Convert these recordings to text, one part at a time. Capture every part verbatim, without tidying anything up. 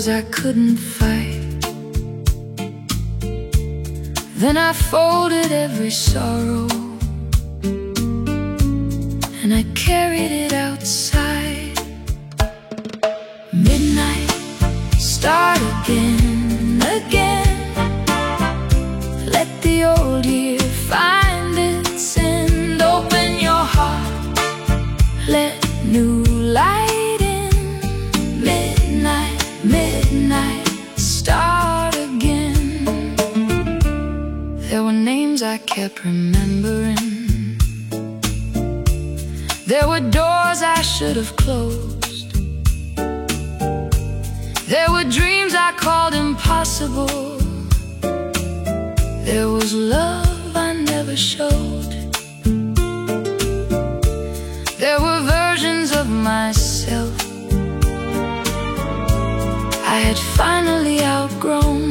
wars I couldn't fight. Then I folded every sorrow and I carried it outside. Midnight, start again, again. Let the old year find its end. Open your heart, let new light in. Midnight, midnight, start again. There were names I kept remembering. There were doors I should have closed. There were dreams I called impossible. There was love I never showed. There were versions of myself I had finally outgrown.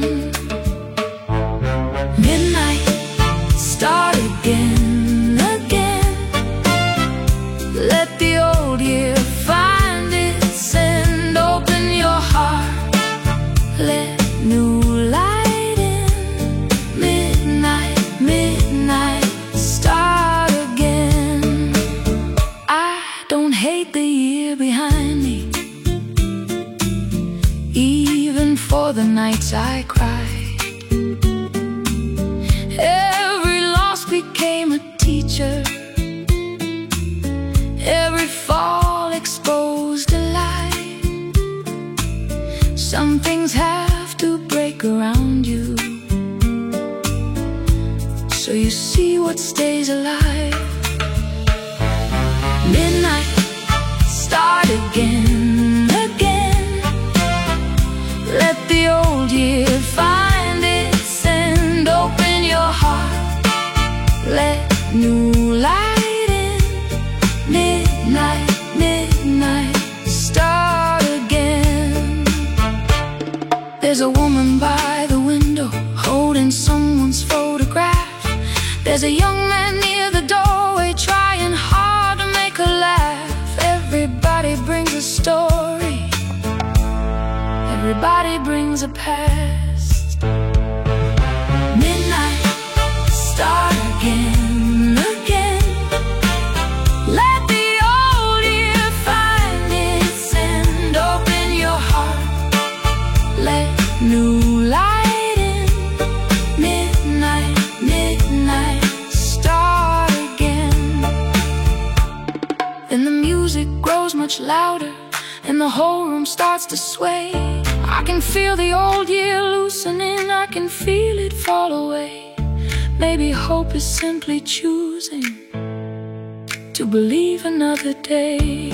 Midnight, start again, again. Let the old year find its end. Open your heart, let new light in. Midnight, midnight, start again. I don't hate the year behind me, even for the nights I cried. Every loss became a teacher. Every fall exposed a lie. Some things have to break around you, so you see what stays alive. Midnight, start again, again. Let the old year find its end. Open your heart, let new light in. Midnight, midnight, start again. There's a woman by the window holding someone's photograph. There's a young man near the doorway trying hard to make her laugh. Everybody brings a story, everybody brings a past. Midnight, start again, again. Let the old year find its end. Open your heart, let new light in. Midnight, midnight, start again. Then the music grows much louder and the whole room starts to sway. I can feel the old year loosening, I can feel it fall away. Maybe hope is simply choosing to believe another day.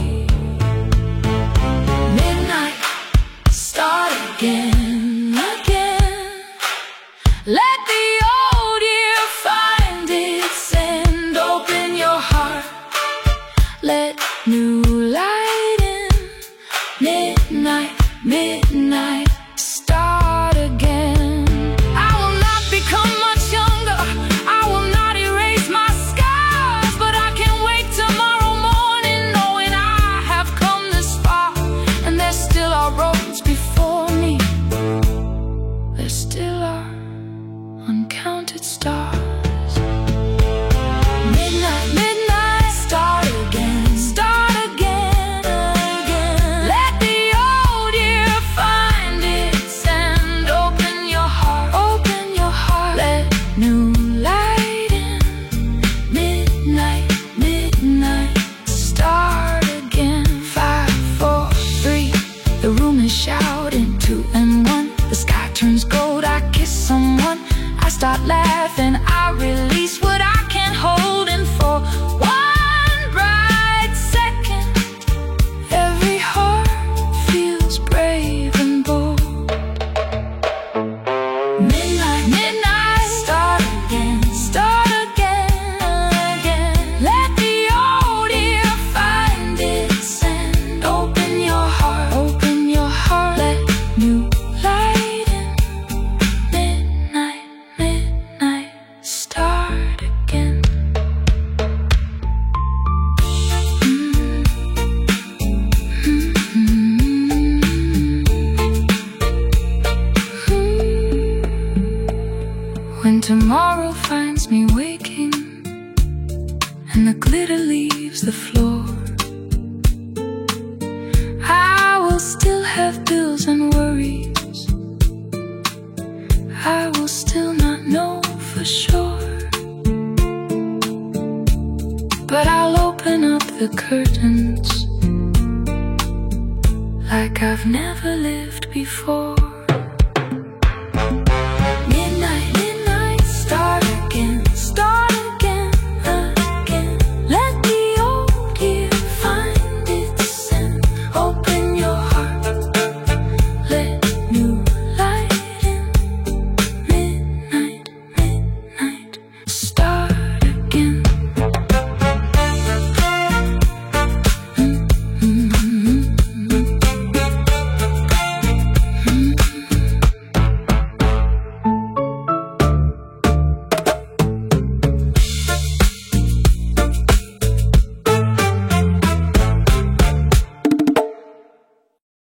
Midnight, start again, again. Let the old year find its end. Open your heart, let new light in. Midnight, midnight, start again. I will not become much younger, I will not erase my scars, but I can wake tomorrow morning knowing I have come this far. And there still are roads before me, there still are uncounted stars. Midnight, midnight, start again, start again, again. Let the old year find its end. Open your heart, open your heart, let new light in. Midnight, midnight, start again. Five, four, three, the room is shouting. Two and one, the sky turns gold. I kiss someone, I start laughing, I release what I can't hold. And for one bright second, every heart feels brave and bold. Midnight, midnight, start again, start again, again. Let the old year find its end. Open your heart, open your heart, let new light in. Midnight, midnight, start again. Mm-hmm. Mm-hmm. When tomorrow finds me waking and the glitter leaves the floor, I will still have bills and worries. I will still not know for sure, but I'll open up the curtains like I've never lived before.